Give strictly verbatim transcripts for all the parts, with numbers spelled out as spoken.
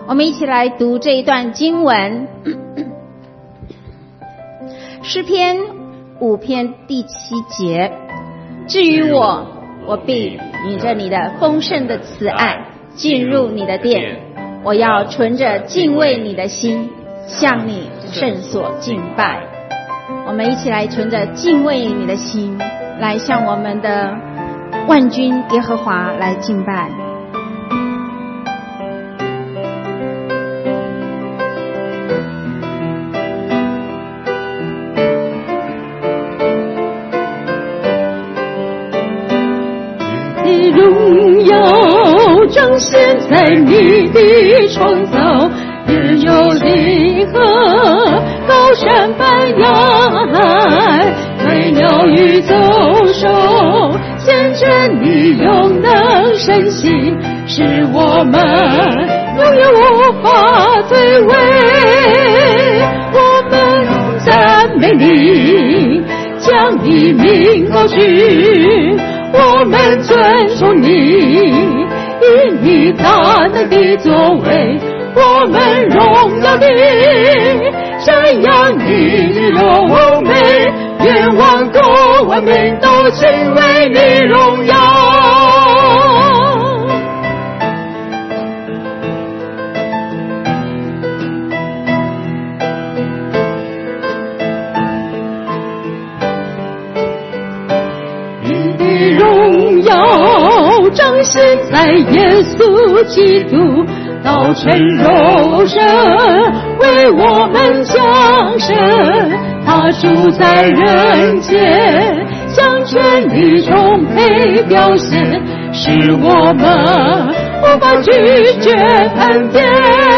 我们一起来读这一段经文，诗篇五篇第七节。至于我，我必引着你的丰盛的慈爱进入你的殿，我要存着敬畏你的心，向你圣所敬拜。我们一起来存着敬畏你的心，来向我们的万军耶和华来敬拜。 你荣耀彰显在你的创造，日有地和高山般洋海，飞鸟与走兽见证你永能神性，使我们永远无法摧毁。我们赞美你，将你名高举，我们尊崇你，因你大能的作为，我们荣耀你，瞻仰你的荣美，愿万国万民都敬畏你荣耀。你的荣耀彰显在耶稣基督，道成肉身为我们降生，他住在人间，向全力充沛表现，使我们无法拒绝恩典。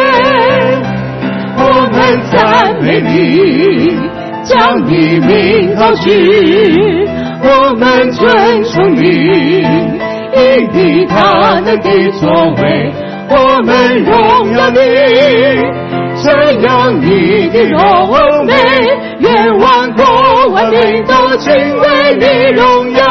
我们赞美你，将你名高举，我们尊崇你，因你大能的作为，我们荣耀你，瞻仰你的荣美，愿万国万民都敬畏你荣耀。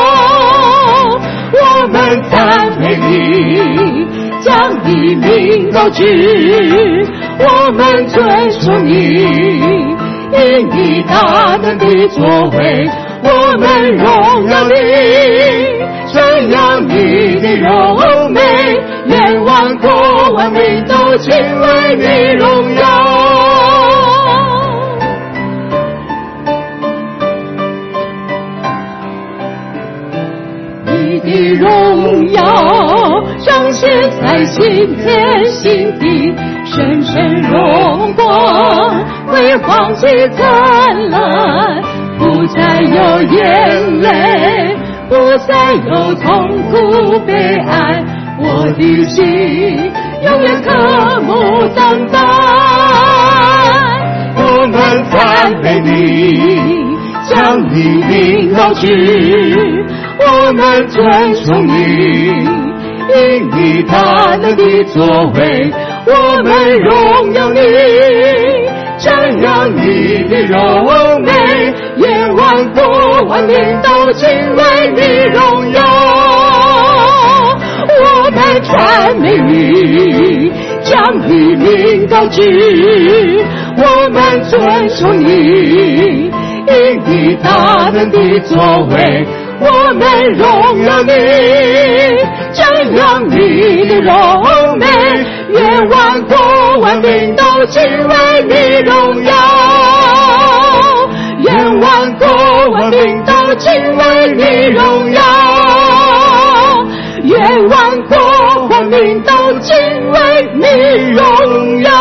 我们赞美你，将你名高举，我们尊崇你，因你大能的作为，我们荣耀你，瞻仰你的荣美，愿万国万民都敬畏你荣耀。你的荣耀彰显在新天新地，深深荣光辉煌起灿烂，不再有眼泪，不再有痛苦悲哀，我的心永远渴慕等待。我们赞美你，将你名高举，我们尊崇你，因你大能的作为，我们荣耀你，瞻仰你的荣美，愿万国万民都敬畏你荣耀。我们赞美你，将你名高举，我们尊崇你，因你大能的作为，我们荣耀你，瞻仰你的荣美，愿万国万民都敬畏你荣耀。愿万国万民都敬畏你荣耀，愿万国万民都敬畏你荣耀。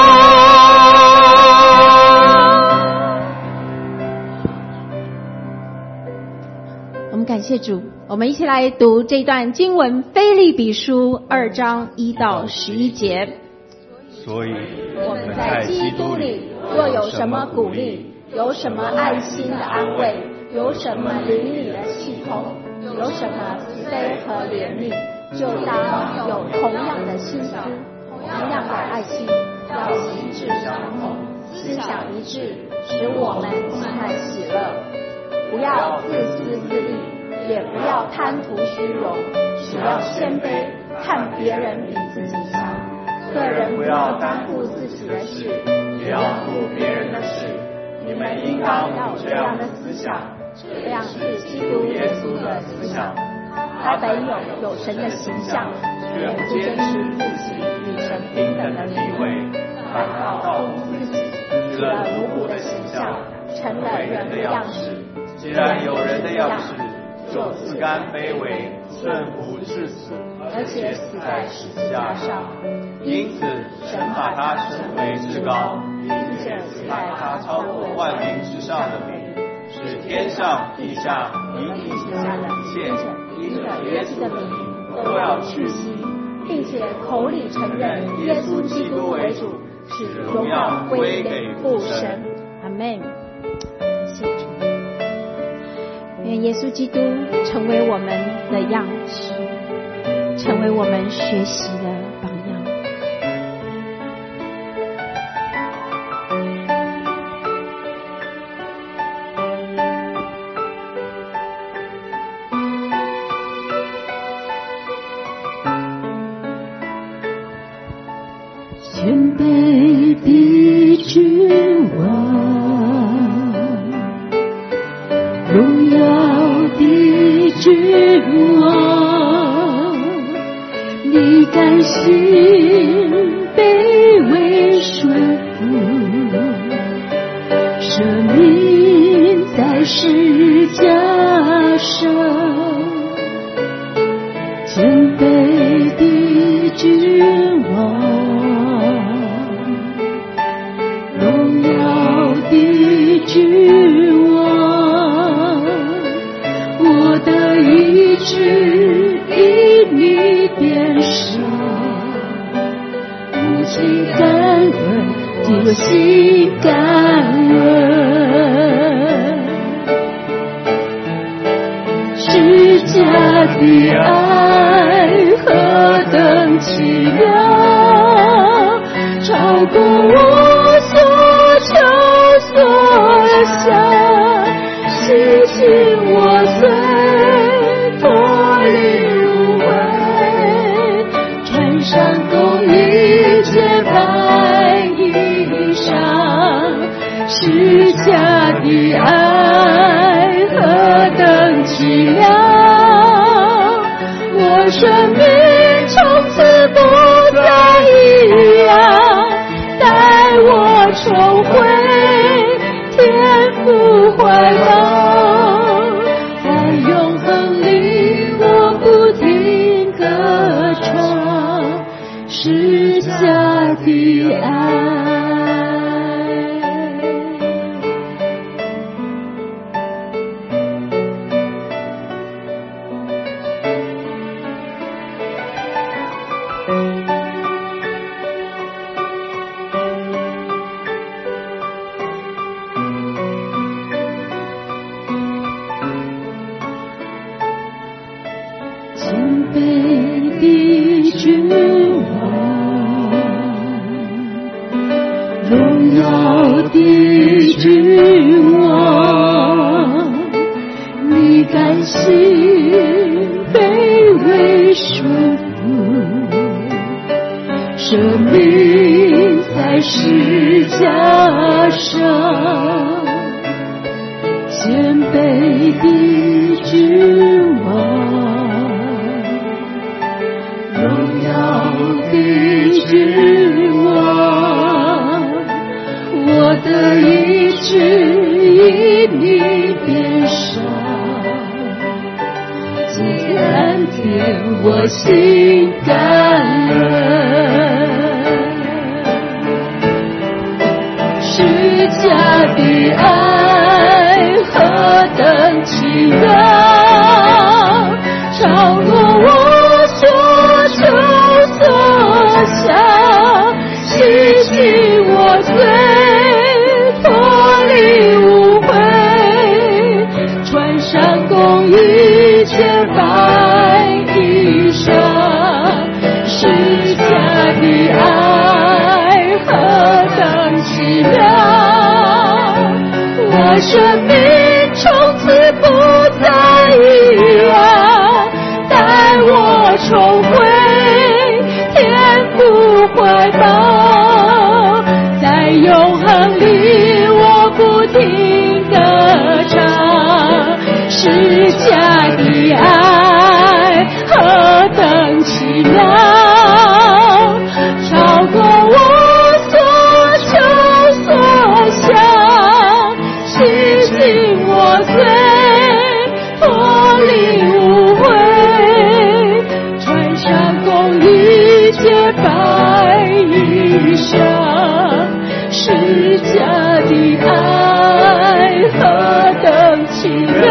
我们感谢主，我们一起来读这段经文，腓立比书二章一到十一节。 所以我们在基督里若有什么鼓励，有什么爱心的安慰，有什么灵里的系统，有什么慈悲和怜悯，就当有同样的心思，同样的爱心，要一致相同，思想一致，使我们充满喜乐。不要自私自利，也不要贪图虚荣，只要谦卑，看别人比自己强， 个人不要单顾自己的事，也要顾别人的事。你们应当有这样的思想，这样是基督耶稣的思想。他本有有神的形象，却不坚持自己与神平等的地位，反倒高估自己，取了奴仆的形象，成了人的样式。既然有人的样式，就自甘卑微，顺服至死，而且死在十字架上。因此，神把他升为至高，并且赐给他超过万民之上的名，使天上地下以地下的一切，因着耶稣的名都要屈膝，并且口里承认耶稣基督为主，使荣耀归给父神。阿们。谢主。愿耶稣基督成为我们的样式，成为我们学习的榜样。 谦卑的君王，荣耀的君王，你甘心卑微顺服，舍命在十架上。谦卑的君王，荣耀的君王，我的意志因你变少，无尽感恩，我心感恩。十架的爱何等奇妙，超过我所求所想，洗净我罪，脱离污秽，穿上公义洁白衣裳。十架的爱何等奇妙，我生命从此不再一样，带我重回天父怀抱，在永恒里我不停歌唱十架的爱。我心感恩，十架的爱何等奇妙，超过我所求所想，洗净我罪，脱离污秽，穿上公义洁白衣裳。十架的爱何等奇妙，我生命从此不再一样，带我重回天父怀净我罪，脱离污秽，穿上公义洁白衣裳，十架的爱何等奇妙，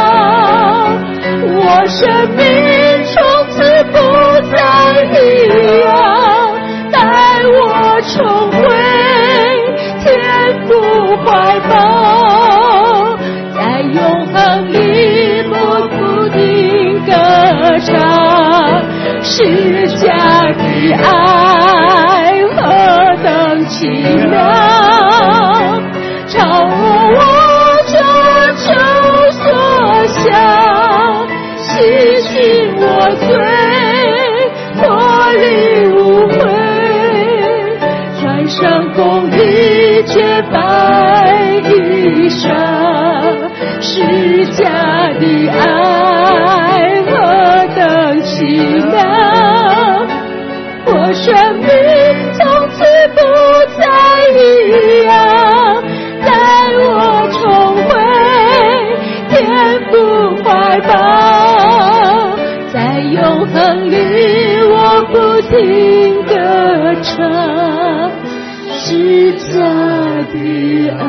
我生命从此不再一样，带我重回天父怀抱，在永恒里默不停歌唱，十架的爱何等奇妙，超我这求所想，洗净我罪，脱离污秽，穿上公义洁白衣裳，十架的爱何等奇妙，我生命从此不再一样，带我重回天父怀抱，在永恒里我不停歌唱，十架的爱。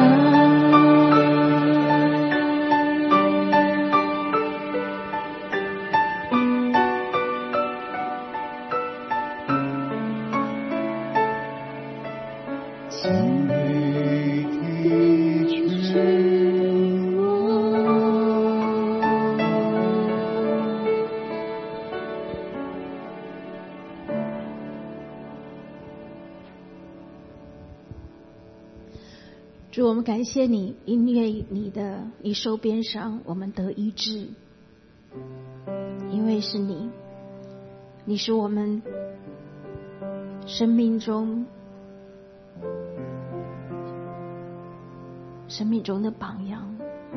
主，我们感谢你，因为你的你受鞭伤，我们得医治。因为是你，你是我们生命中生命中的榜样。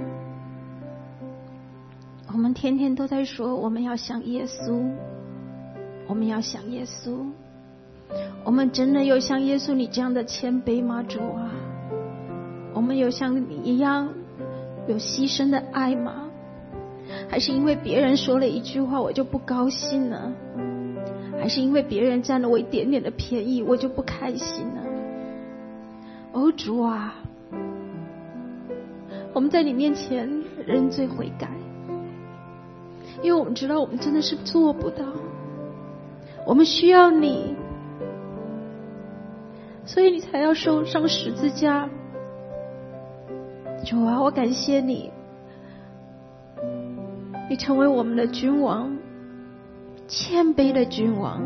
我们天天都在说，我们要像耶稣，我们要像耶稣。我们真的有像耶稣你这样的谦卑吗，主啊？我们有像你一样有牺牲的爱吗？还是因为别人说了一句话我就不高兴呢？还是因为别人占了我一点点的便宜我就不开心呢？哦，主啊，我们在你面前认罪悔改，因为我们知道我们真的是做不到，我们需要你，所以你才要受上十字架。主啊，我感谢你，你成为我们的君王，谦卑的君王。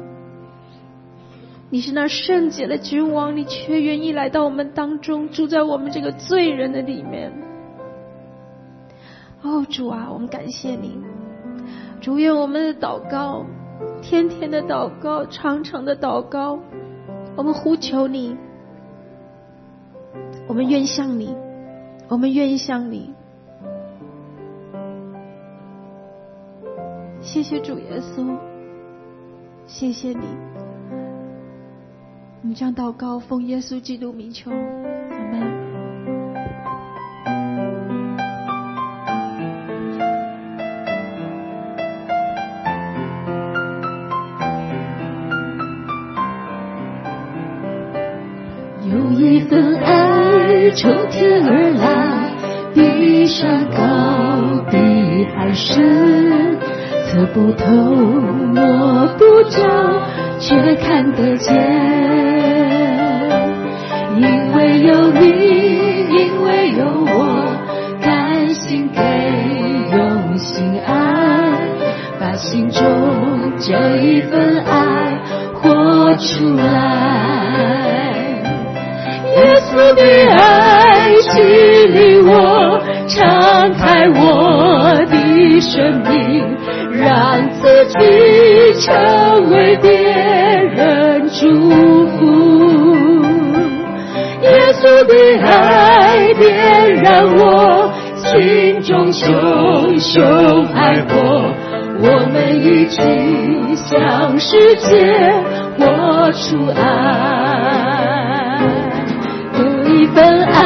你是那圣洁的君王，你却愿意来到我们当中，住在我们这个罪人的里面。哦，主啊，我们感谢你。主，愿我们的祷告，天天的祷告，长长的祷告，我们呼求你，我们愿向你，我们愿意向你。谢谢主耶稣，谢谢你。我们将祷告奉耶稣基督名求，阿们。 有一份爱从天而来，比山高，比海深，测不透，摸不着，却看得见。因为有你，因为有我，甘心给，用心爱，把心中这一份爱活出来。耶稣的爱激励我，敞开我的生命，让自己成为别人祝福。耶稣的爱点燃我心中熊熊爱火，我们一起向世界活出爱。有一份爱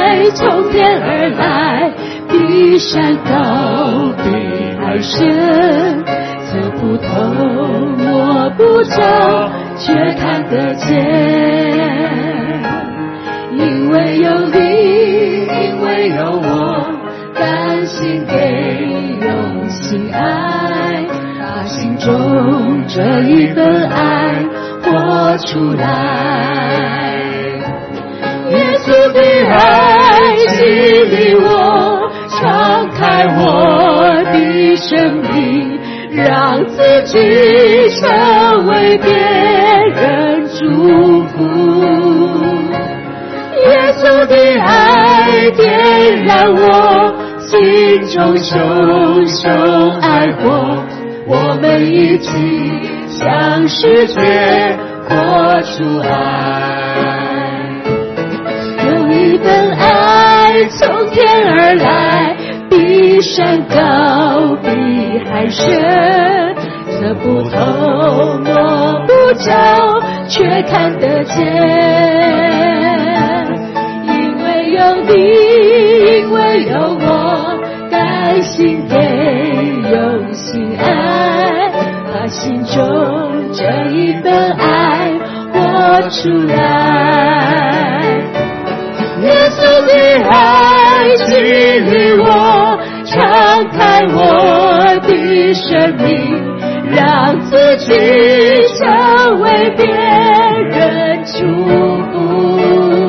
爱从天而来，比山高，比海深，测不透，摸不着，却看得见。因为有你，因为有我，甘心给用心爱，把心中这一份爱活出来。耶稣的爱激励我，敞开我的生命，让自己成为别人祝福。耶稣的爱点燃我心中熊熊爱火，我们一起向世界活出爱。有一份爱从天而来，比山高，比海深，测不透，摸不着，却看得见。因为有你，因为有我，甘心给，用心爱，把心中这一份爱活出来。耶稣的爱激励我，敞开我的生命，让自己成为别人祝福。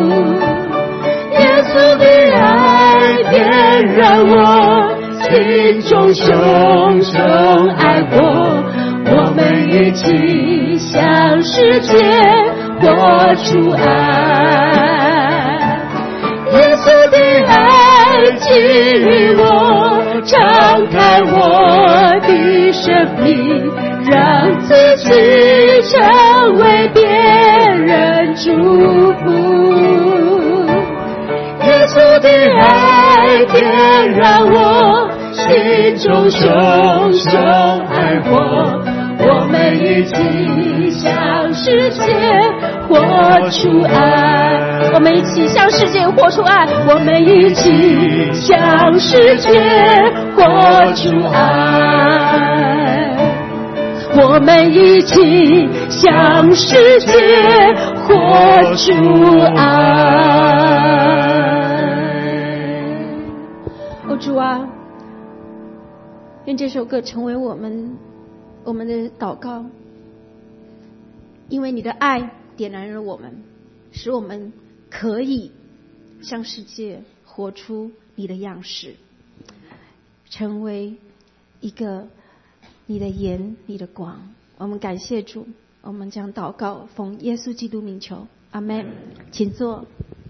耶稣的爱点燃我心中熊熊爱火，我们一起向世界活出爱。耶稣的爱激励我，敞开我的生命，让自己成为别人祝福。耶稣的爱点燃我心中熊熊爱火，我们一起向世界活出爱。我们一起向世界活出爱，我们一起向世界活出爱，我们一起向世界活出爱。哦，主啊，愿这首歌成为我们我们的祷告，因为你的爱点燃了我们，使我们可以向世界活出你的样式，成为一个你的盐，你的光。我们感谢主，我们将祷告奉耶稣基督名求，阿们。请坐。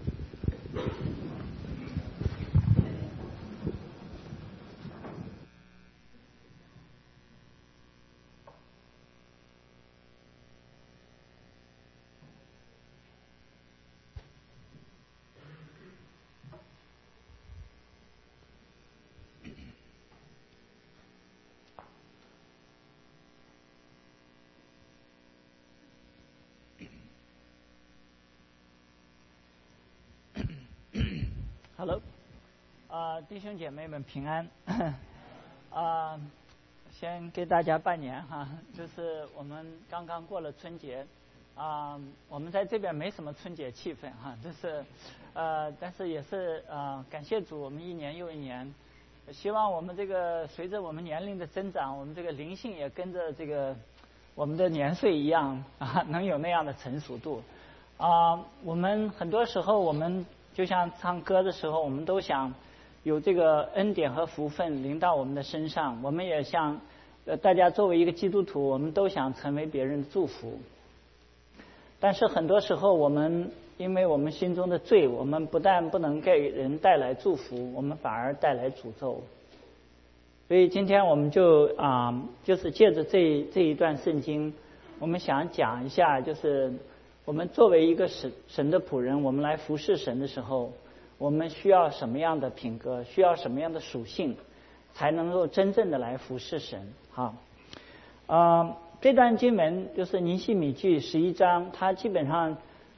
Hello， 啊、呃，弟兄姐妹们平安。啊、呃，先给大家拜年哈，就是我们刚刚过了春节，啊、呃，我们在这边没什么春节气氛哈，就是呃，但是也是呃，感谢主，我们一年又一年，希望我们这个随着我们年龄的增长，我们这个灵性也跟着这个我们的年岁一样啊，能有那样的成熟度。啊、呃，我们很多时候我们。就像唱歌的时候，我们都想有这个恩典和福分临到我们的身上。我们也像呃，大家作为一个基督徒，我们都想成为别人的祝福。但是很多时候，我们因为我们心中的罪，我们不但不能给人带来祝福，我们反而带来诅咒。所以今天我们就啊、呃，就是借着这这一段圣经，我们想讲一下，就是我们作为一个神神的仆人，我们来服侍神的时候，我们需要什么样的品格，需要什么样的属性，才能够真正的来服侍神。好，呃，这段经文就是尼希米记十一章，它基本上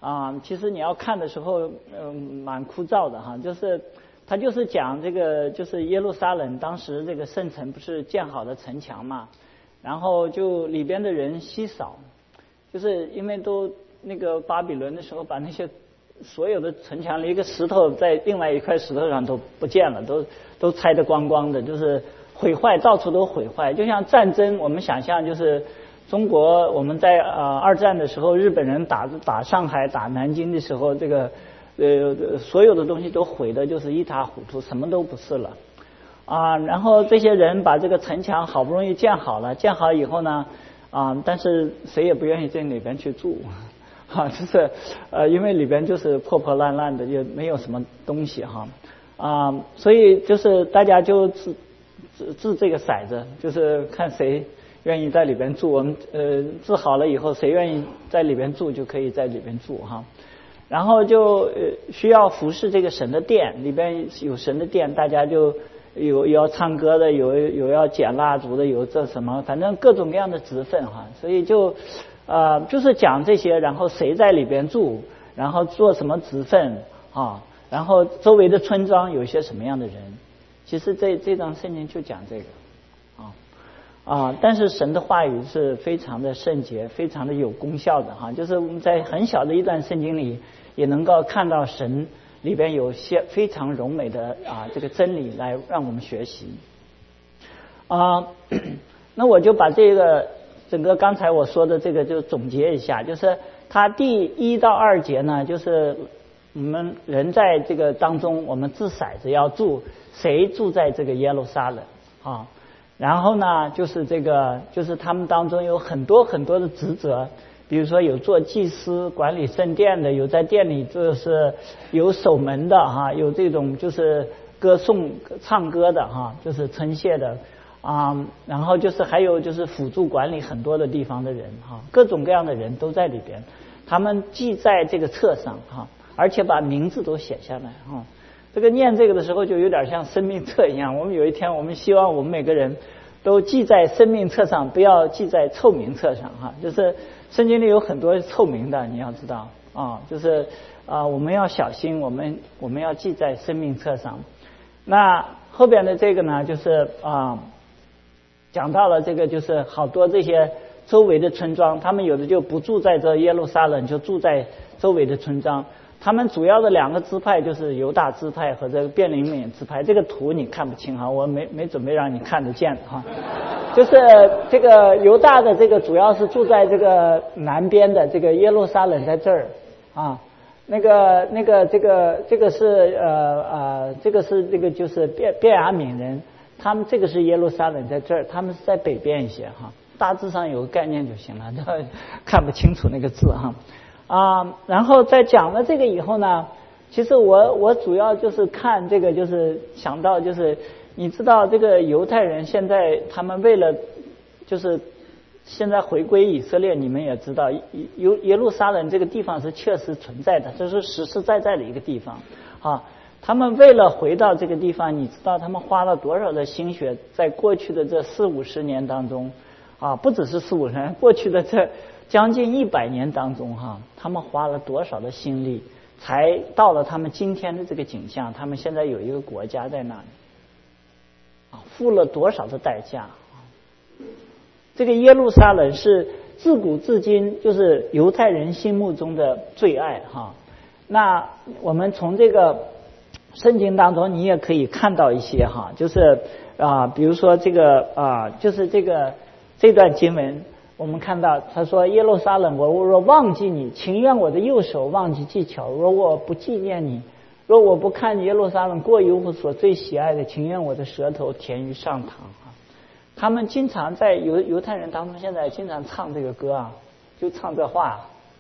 啊，其实你要看的时候，嗯，蛮枯燥的哈。就是他就是讲这个，就是耶路撒冷当时这个圣城不是建好的城墙嘛，然后就里边的人稀少，就是因为都那个巴比伦的时候把那些所有的城墙的一个石头在另外一块石头上都不见了，都都拆得光光的，就是毁坏，到处都毁坏。就像战争，我们想象就是中国我们在呃二战的时候，日本人打打上海打南京的时候，这个呃所有的东西都毁的就是一塌糊涂，什么都不是了啊。然后这些人把这个城墙好不容易建好了，建好以后呢啊，但是谁也不愿意在里边去住。哈、啊，就是呃，因为里边就是破破烂烂的，也没有什么东西哈啊，所以就是大家就治治治这个骰子，就是看谁愿意在里边住。我们呃治好了以后，谁愿意在里边住就可以在里边住哈。然后就呃需要服侍这个神的殿，里边有神的殿，大家就有有要唱歌的，有有要捡蜡烛的，有这什么，反正各种各样的职分哈，所以就。呃，就是讲这些，然后谁在里边住，然后做什么职分啊，然后周围的村庄有一些什么样的人，其实这这章圣经就讲这个啊啊，但是神的话语是非常的圣洁，非常的有功效的哈、啊，就是我们在很小的一段圣经里也能够看到神里边有些非常柔美的啊这个真理来让我们学习啊，那我就把这个。整个刚才我说的这个就总结一下，就是它第一到二节呢，就是我们人在这个当中，我们掷骰子要住谁住在这个耶路撒冷啊，然后呢就是这个就是他们当中有很多很多的职责，比如说有做祭司管理圣殿的，有在店里就是有守门的哈，有这种就是歌颂唱歌的哈，就是称谢的。啊、嗯，然后就是还有就是辅助管理很多的地方的人哈，各种各样的人都在里边，他们记在这个册上哈，而且把名字都写下来哈。这个念这个的时候就有点像生命册一样，我们有一天我们希望我们每个人都记在生命册上，不要记在臭名册上哈。就是圣经里有很多臭名的，你要知道啊，就是啊我们要小心，我们我们要记在生命册上。那后边的这个呢，就是啊。讲到了这个，就是好多这些周围的村庄，他们有的就不住在这耶路撒冷，就住在周围的村庄。他们主要的两个支派就是犹大支派和这个便雅悯支派。这个图你看不清哈，我没没准备让你看得见哈。就是这个犹大的这个主要是住在这个南边的，这个耶路撒冷在这儿啊。那个那个这个这个是呃呃这个是这个就是便便雅悯人。他们这个是耶路撒冷在这儿，他们是在北边一些哈，大致上有个概念就行了，看不清楚那个字哈啊。然后在讲了这个以后呢，其实我我主要就是看这个，就是想到就是你知道这个犹太人现在他们为了就是现在回归以色列，你们也知道耶耶路撒冷这个地方是确实存在的，这是实实在在的一个地方啊。他们为了回到这个地方，你知道他们花了多少的心血，在过去的这四五十年当中啊，不只是四五十年，过去的这将近一百年当中哈、啊，他们花了多少的心力，才到了他们今天的这个景象。他们现在有一个国家在那里啊，付了多少的代价啊！这个耶路撒冷是自古至今就是犹太人心目中的最爱哈、啊。那我们从这个圣经当中你也可以看到一些哈，就是啊，比如说这个啊，就是这个这段经文，我们看到他说耶路撒冷，我若忘记你，情愿我的右手忘记技巧；若我不纪念你，若我不看耶路撒冷过于我所最喜爱的，情愿我的舌头甜于上膛啊。他们经常在犹犹太人当中，现在经常唱这个歌啊，就唱这话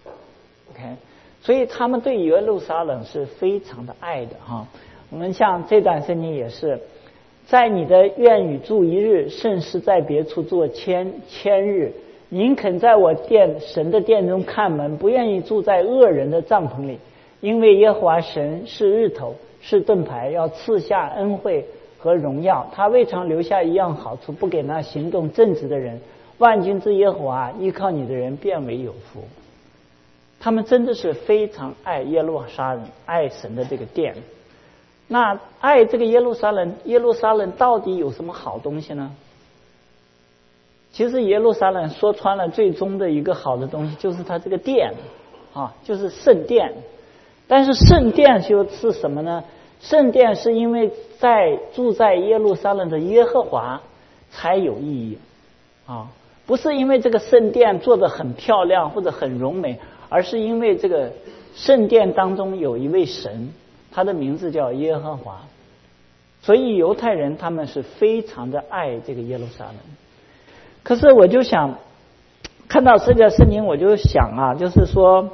，OK。所以他们对耶路撒冷是非常的爱的哈。我们像这段圣经也是，在你的院宇住一日，胜似在别处做千千日。宁肯在我殿神的殿中看门，不愿意住在恶人的帐篷里，因为耶和华神是日头，是盾牌，要赐下恩惠和荣耀。他未尝留下一样好处，不给那行动正直的人。万军之耶和华，依靠你的人变为有福。 他们真的是非常爱耶路撒冷，爱神的这个殿。那爱这个耶路撒冷，耶路撒冷到底有什么好东西呢？其实耶路撒冷说穿了，最终的一个好的东西就是它这个殿啊，就是圣殿。但是圣殿就是什么呢？圣殿是因为在住在耶路撒冷的耶和华才有意义啊，不是因为这个圣殿做得很漂亮或者很荣美，而是因为这个圣殿当中有一位神，他的名字叫耶和华。所以犹太人他们是非常的爱这个耶路撒冷。可是我就想看到这个圣经，我就想啊，就是说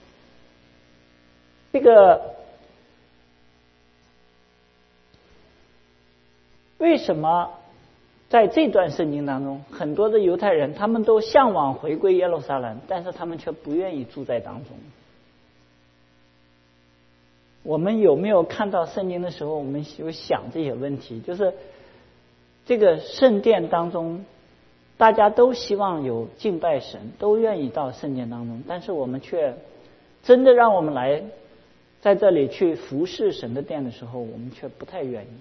这个为什么在这段圣经当中，很多的犹太人他们都向往回归耶路撒冷，但是他们却不愿意住在当中。我们有没有看到圣经的时候，我们有想这些问题？就是这个圣殿当中，大家都希望有敬拜神，都愿意到圣殿当中，但是我们却真的让我们来在这里去服侍神的殿的时候，我们却不太愿意。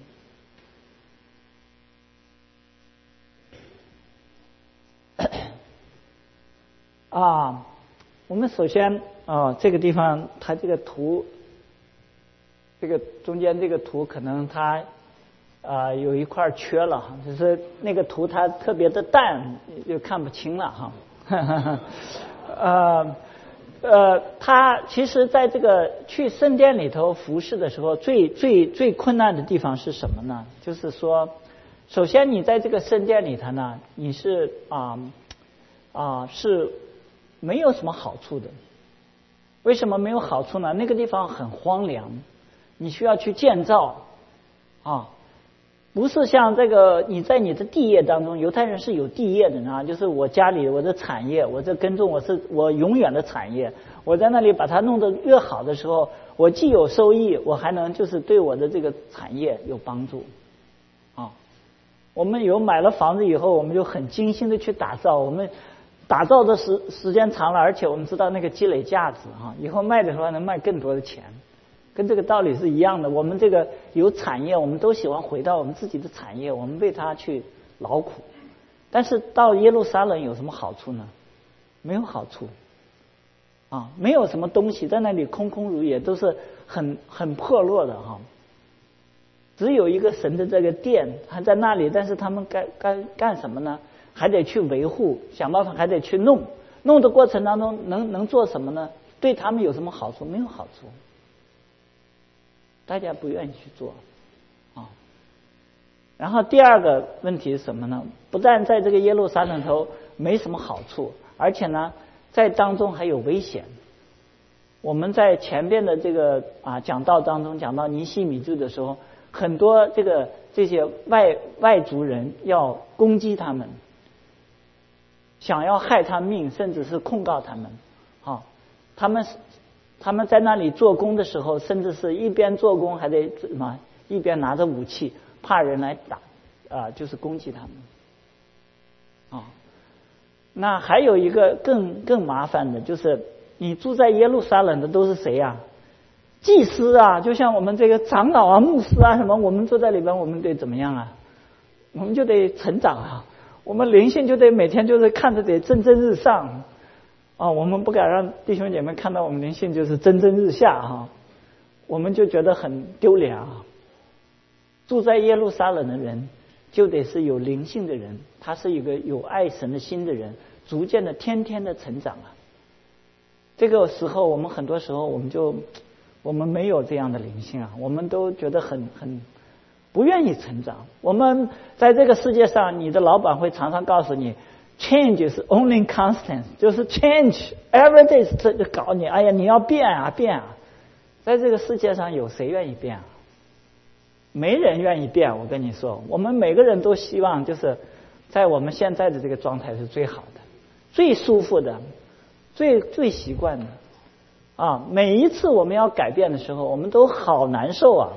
啊，我们首先啊，这个地方它这个图，这个中间这个图可能它啊有一块缺了哈，就是那个图它特别的淡，就看不清了哈。呃呃，他其实在这个去圣殿里头服侍的时候，最最最困难的地方是什么呢？就是说，首先你在这个圣殿里头呢，你是啊啊、呃呃、是没有什么好处的。为什么没有好处呢？那个地方很荒凉，你需要去建造啊，不是像这个你在你的地业当中，犹太人是有地业的呢，就是我家里我的产业，我这耕种我是我永远的产业，我在那里把它弄得越好的时候，我既有收益，我还能就是对我的这个产业有帮助啊。我们有买了房子以后，我们就很精心的去打造，我们打造的时时间长了，而且我们知道那个积累价值哈，以后卖的时候能卖更多的钱，跟这个道理是一样的。我们这个有产业，我们都喜欢回到我们自己的产业，我们为它去劳苦。但是到耶路撒冷有什么好处呢？没有好处啊，没有什么东西在那里空空如也，都是很很破落的哈。只有一个神的这个殿还在那里，但是他们该该干什么呢？还得去维护，想办法还得去弄，弄的过程当中能能做什么呢？对他们有什么好处？没有好处，大家不愿意去做啊。然后第二个问题是什么呢？不但在这个耶路撒冷头没什么好处，而且呢，在当中还有危险。我们在前边的这个啊讲道当中讲到尼希米记的时候，很多这个这些外外族人要攻击他们，想要害他命，甚至是控告他们。啊，他们他们在那里做工的时候，甚至是一边做工还得什么，一边拿着武器，怕人来打啊，就是攻击他们。啊，那还有一个更更麻烦的，就是你住在耶路撒冷的都是谁呀、啊？祭司啊，就像我们这个长老啊、牧师啊什么，我们坐在里边，我们得怎么样啊？我们就得成长啊，我们灵性就得每天就是看着得蒸蒸日上啊，我们不敢让弟兄姐妹看到我们灵性就是蒸蒸日下哈，我们就觉得很丢脸啊。住在耶路撒冷的人，就得是有灵性的人，他是一个有爱神的心的人，逐渐的天天的成长啊。这个时候，我们很多时候我们就。我们没有这样的灵性啊，我们都觉得很很不愿意成长。我们在这个世界上，你的老板会常常告诉你 ，change is only constant， 就是 change every day 是这就搞你，哎呀，你要变啊变啊。在这个世界上，有谁愿意变啊？没人愿意变。我跟你说，我们每个人都希望就是在我们现在的这个状态是最好的、最舒服的、最最习惯的。啊，每一次我们要改变的时候，我们都好难受啊！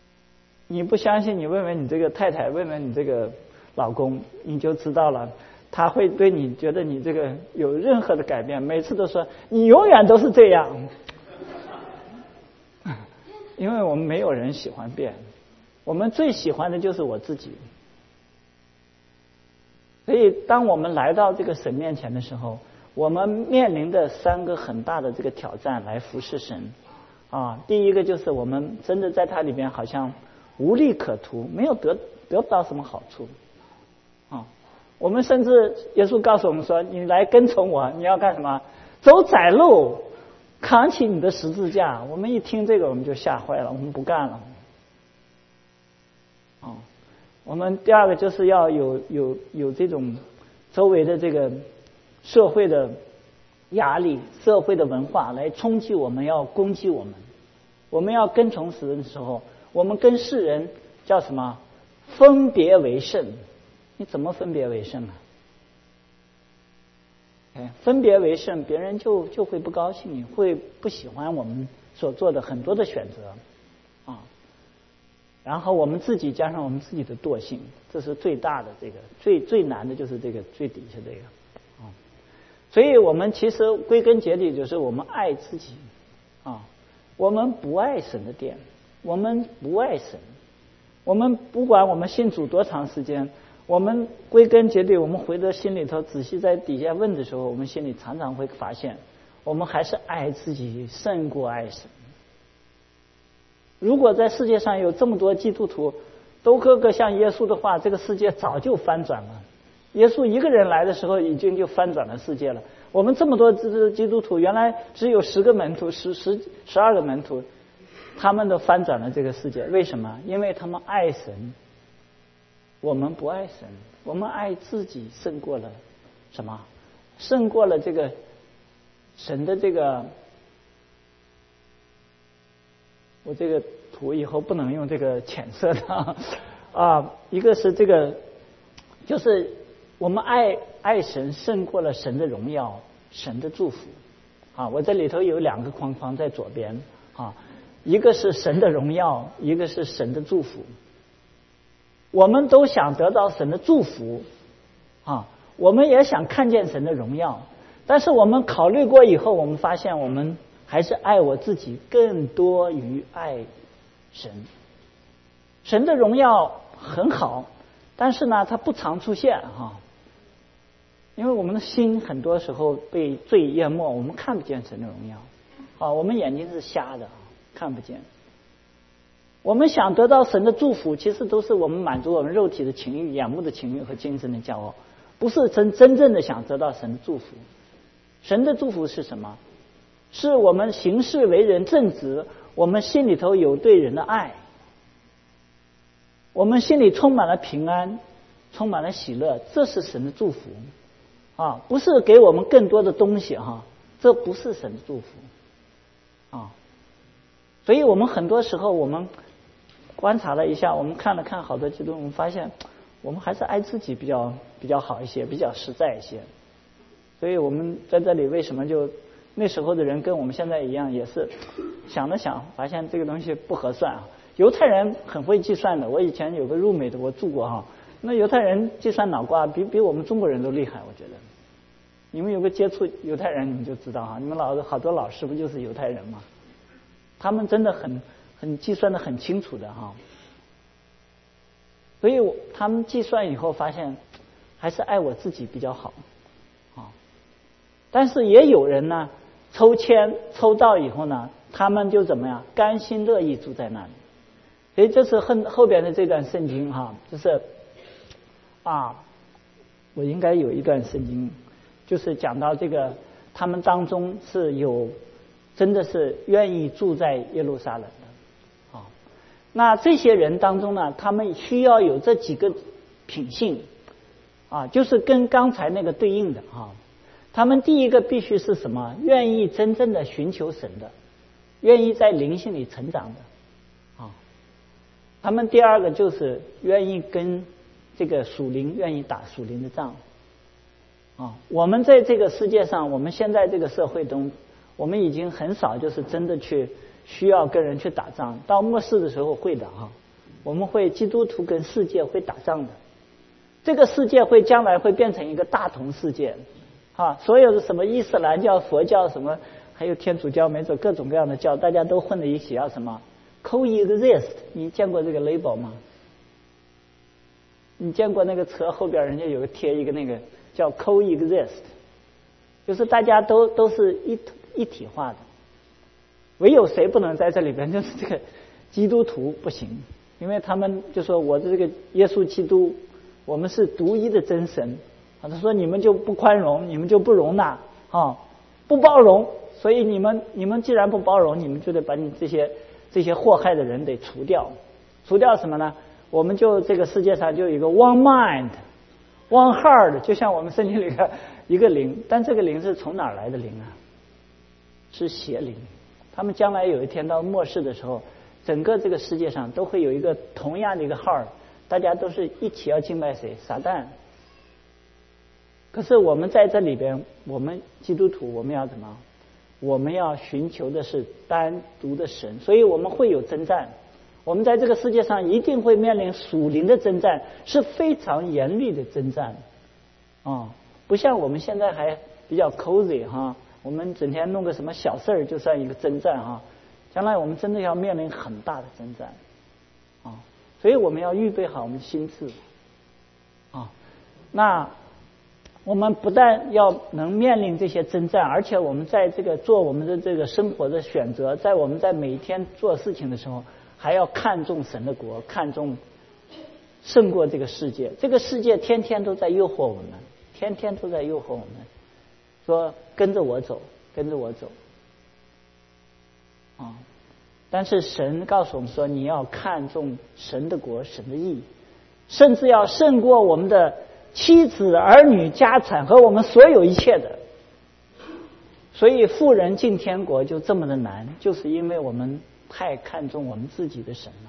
你不相信，你问问你这个太太，问问你这个老公，你就知道了。 他会对你觉得你这个有任何的改变，每次都说你永远都是这样。因为我们没有人喜欢变，我们最喜欢的就是我自己。所以当我们来到这个神面前的时候，我们面临的三个很大的这个挑战来服侍神啊。第一个就是我们真的在他里边好像无利可图，没有得得不到什么好处啊。我们甚至耶稣告诉我们说，你来跟从我，你要干什么？走窄路，扛起你的十字架。我们一听这个我们就吓坏了，我们不干了。哦，我们第二个就是要有有有这种周围的这个社会的压力、社会的文化来冲击我们，要攻击我们。我们要跟从神的时候，我们跟世人叫什么？分别为圣。你怎么分别为圣啊？哎，分别为圣，别人就就会不高兴，会不喜欢我们所做的很多的选择啊。然后我们自己加上我们自己的惰性，这是最大的这个最最难的就是这个最底下这个啊。所以我们其实归根结底就是我们爱自己啊，我们不爱神的殿，我们不爱神，我们不管我们信主多长时间，我们归根结底，我们回到心里头仔细在底下问的时候，我们心里常常会发现，我们还是爱自己胜过爱神。如果在世界上有这么多基督徒都个个像耶稣的话，这个世界早就翻转了。耶稣一个人来的时候，已经就翻转了世界了。我们这么多基督徒，原来只有十个门徒，十十十二个门徒，他们都翻转了这个世界。为什么？因为他们爱神，我们不爱神，我们爱自己胜过了什么？胜过了这个神的这个。我这个图以后不能用这个浅色的啊，一个是这个，就是我们爱爱神胜过了神的荣耀、神的祝福啊。我这里头有两个框框在左边啊，一个是神的荣耀，一个是神的祝福。我们都想得到神的祝福啊，我们也想看见神的荣耀，但是我们考虑过以后，我们发现我们还是爱我自己更多于爱神。神的荣耀很好，但是呢，它不常出现哈，因为我们的心很多时候被罪淹没，我们看不见神的荣耀啊，我们眼睛是瞎的，看不见。我们想得到神的祝福，其实都是我们满足我们肉体的情欲、眼目的情欲和精神的骄傲，不是真真正的想得到神的祝福。神的祝福是什么？是我们行事为人正直，我们心里头有对人的爱，我们心里充满了平安，充满了喜乐，这是神的祝福啊！不是给我们更多的东西哈，这不是神的祝福啊！所以我们很多时候我们观察了一下，我们看了看好多基督徒，我们发现我们还是爱自己比较比较好一些，比较实在一些。所以我们在这里为什么就那时候的人跟我们现在一样，也是想了想，发现这个东西不合算啊。犹太人很会计算的，我以前有个入美的，我住过哈。那犹太人计算脑瓜比比我们中国人都厉害，我觉得。你们有个接触犹太人，你们就知道哈。你们老好多老师不就是犹太人吗？他们真的很很计算的很清楚的哈。所以我他们计算以后发现，还是爱我自己比较好啊。但是也有人呢，抽签抽到以后呢，他们就怎么样，甘心乐意住在那里。所以这是后后边的这段圣经哈，就是啊，我应该有一段圣经，就是讲到这个他们当中是有真的是愿意住在耶路撒冷的啊。那这些人当中呢，他们需要有这几个品性啊，就是跟刚才那个对应的啊。他们第一个必须是什么？愿意真正的寻求神的，愿意在灵性里成长的啊。他们第二个就是愿意跟这个属灵愿意打属灵的仗啊。我们在这个世界上，我们现在这个社会中，我们已经很少就是真的去需要跟人去打仗。到末世的时候会的哈，我们会基督徒跟世界会打仗的这个世界会将来会变成一个大同世界啊，所有的什么伊斯兰教、佛教什么，还有天主教，没准各种各样的教，大家都混在一起，要什么 coexist？ 你见过这个 label 吗？你见过那个车后边人家有个贴一个那个叫 coexist， 就是大家都都是一一体化的，唯有谁不能在这里边，就是这个基督徒不行，因为他们就说我这个耶稣基督，我们是独一的真神啊，他说你们就不宽容，你们就不容纳啊，不包容，所以你们你们既然不包容，你们就得把你这些这些祸害的人得除掉，除掉什么呢？我们就这个世界上就有一个 one mind one heart， 就像我们圣经里的一个灵，但这个灵是从哪儿来的灵啊？是邪灵。他们将来有一天到末世的时候，整个这个世界上都会有一个同样的一个 heart， 大家都是一起要敬拜谁？撒旦。可是我们在这里边，我们基督徒我们要怎么？我们要寻求的是单独的神，所以我们会有征战。我们在这个世界上一定会面临属灵的征战，是非常严厉的征战啊、哦，不像我们现在还比较 cozy 哈，我们整天弄个什么小事儿就算一个征战哈，将来我们真的要面临很大的征战啊、哦，所以我们要预备好我们的心智啊、哦。那我们不但要能面临这些征战，而且我们在这个做我们的这个生活的选择，在我们在每一天做事情的时候，还要看重神的国，看重胜过这个世界。这个世界天天都在诱惑我们，天天都在诱惑我们，说跟着我走，跟着我走啊！但是神告诉我们说，你要看重神的国，神的义，甚至要胜过我们的妻子、儿女、家产和我们所有一切的。所以富人进天国就这么的难，就是因为我们太看重我们自己的神了。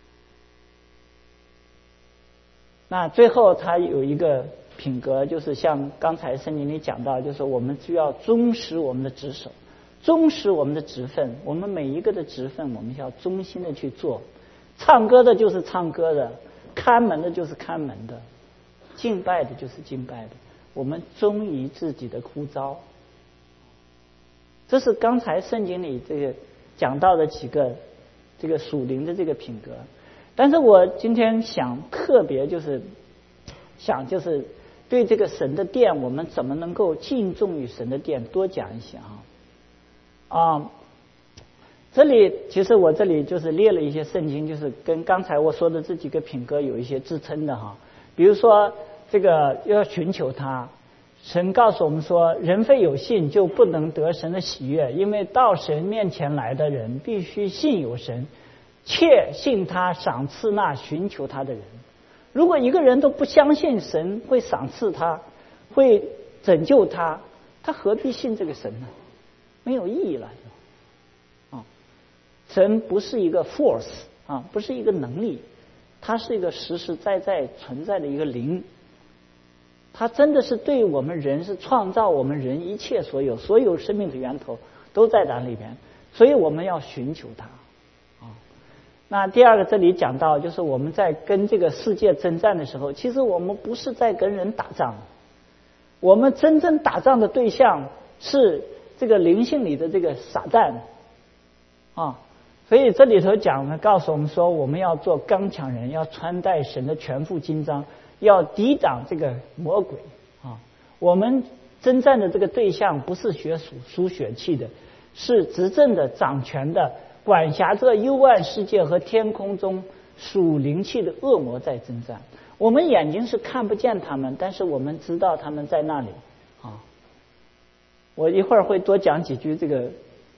那最后他有一个品格，就是像刚才圣经里讲到，就是我们需要忠实我们的职守，忠实我们的职分，我们每一个的职分我们要忠心的去做。唱歌的就是唱歌的，看门的就是看门的，敬拜的就是敬拜的，我们忠于自己的呼召。这是刚才圣经里这个讲到的几个这个属灵的这个品格。但是我今天想特别就是想就是对这个神的殿，我们怎么能够敬重于神的殿多讲一些啊啊！这里其实我这里就是列了一些圣经，就是跟刚才我说的这几个品格有一些支撑的哈。比如说这个要寻求他，神告诉我们说，人非有信就不能得神的喜悦，因为到神面前来的人必须信有神，切信他赏赐那寻求他的人。如果一个人都不相信神会赏赐他，会拯救他，他何必信这个神呢？没有意义了就啊！神不是一个 force 啊，不是一个能力，它是一个实实在在存在的一个灵。他真的是对我们人是创造我们人一切所有，所有生命的源头都在那里边，所以我们要寻求他啊。那第二个，这里讲到就是我们在跟这个世界征战的时候，其实我们不是在跟人打仗，我们真正打仗的对象是这个灵性里的这个撒旦啊。所以这里头讲呢，告诉我们说，我们要做刚强人，要穿戴神的全副金装，要抵挡这个魔鬼啊！我们征战的这个对象不是血属属血气的，是执政的、掌权的、管辖这幽暗世界和天空中属灵气的恶魔在征战。我们眼睛是看不见他们，但是我们知道他们在那里啊！我一会儿会多讲几句这个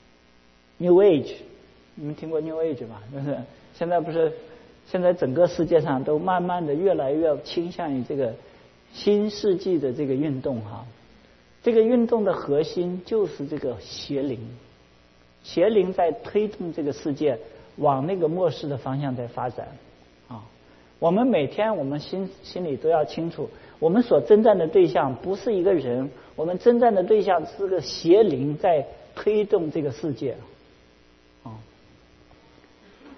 New Age， 你们听过 New Age 吧？就是现在不是。现在整个世界上都慢慢的越来越倾向于这个新世纪的这个运动哈，这个运动的核心就是这个邪灵，邪灵在推动这个世界往那个末世的方向在发展啊。我们每天我们心心里都要清楚，我们所征战的对象不是一个人，我们征战的对象是个邪灵在推动这个世界啊。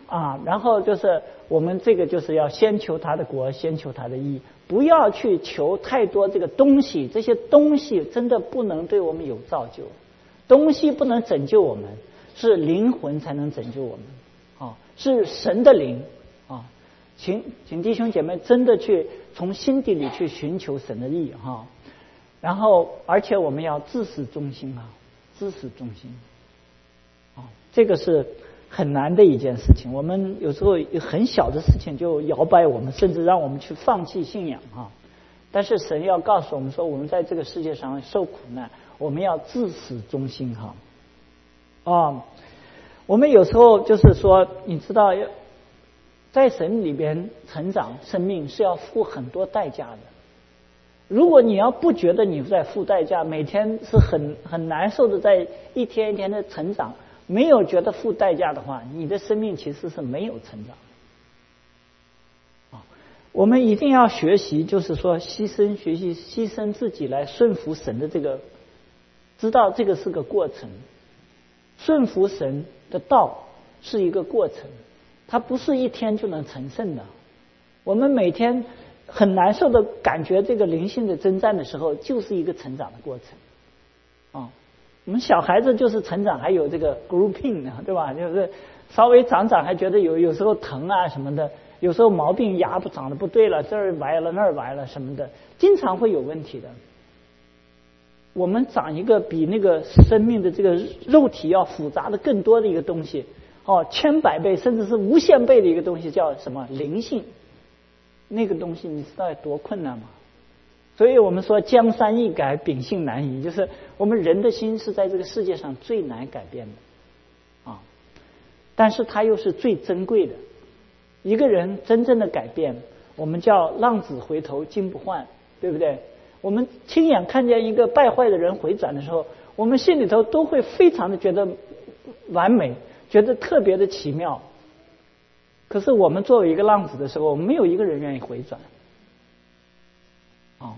啊，然后就是我们这个就是要先求他的国，先求他的义，不要去求太多这个东西，这些东西真的不能对我们有造就，东西不能拯救我们，是灵魂才能拯救我们啊，是神的灵啊，请请弟兄姐妹真的去从心底里去寻求神的义哈、啊，然后而且我们要至死忠心啊，至死忠心啊，这个是很难的一件事情，我们有时候很小的事情就摇摆我们，甚至让我们去放弃信仰啊。但是神要告诉我们说，我们在这个世界上受苦难，我们要至死忠心哈。啊，我们有时候就是说，你知道，在神里边成长生命是要付很多代价的。如果你要不觉得你在付代价，每天是很很难受的，在一天一天的成长。没有觉得付代价的话，你的生命其实是没有成长的。啊，我们一定要学习，就是说牺牲，学习牺牲自己来顺服神的这个，知道这个是个过程。顺服神的道是一个过程，它不是一天就能成圣的。我们每天很难受的感觉这个灵性的征战的时候，就是一个成长的过程。啊。我们小孩子就是成长，还有这个 grouping 呢，对吧？就是稍微长长还觉得有有时候疼啊什么的，有时候毛病牙不长得不对了，这儿歪了那儿歪了什么的，经常会有问题的。我们长一个比那个生命的这个肉体要复杂的更多的一个东西，哦，千百倍甚至是无限倍的一个东西，叫什么灵性？那个东西你知道有多困难吗？所以我们说江山易改，秉性难移，就是我们人的心是在这个世界上最难改变的啊，但是它又是最珍贵的。一个人真正的改变，我们叫浪子回头金不换，对不对？我们亲眼看见一个败坏的人回转的时候，我们心里头都会非常的觉得完美，觉得特别的奇妙。可是我们作为一个浪子的时候，没有一个人愿意回转。哦，